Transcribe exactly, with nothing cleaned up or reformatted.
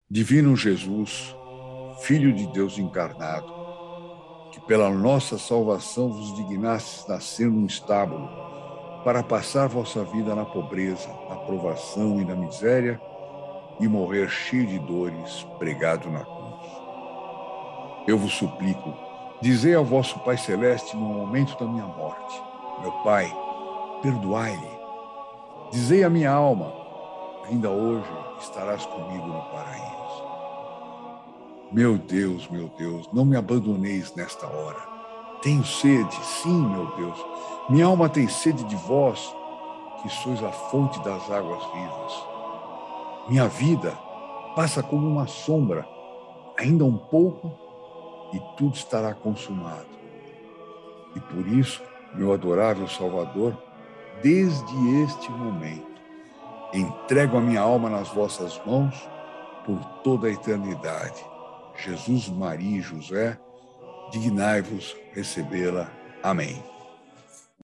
Divino Jesus, Filho de Deus encarnado, que pela nossa salvação vos dignastes nascer num estábulo, para passar vossa vida na pobreza, na provação e na miséria, e morrer cheio de dores, pregado na cruz. Eu vos suplico, dizei ao vosso Pai Celeste no momento da minha morte: meu Pai, perdoai-lhe. Dizei à minha alma: ainda hoje estarás comigo no paraíso. Meu Deus, meu Deus, não me abandoneis nesta hora. Tenho sede, sim, meu Deus. Minha alma tem sede de vós, que sois a fonte das águas vivas. Minha vida passa como uma sombra, ainda um pouco e tudo estará consumado. E por isso, meu adorável Salvador, desde este momento, entrego a minha alma nas vossas mãos por toda a eternidade. Jesus, Maria e José, dignai-vos recebê-la. Amém.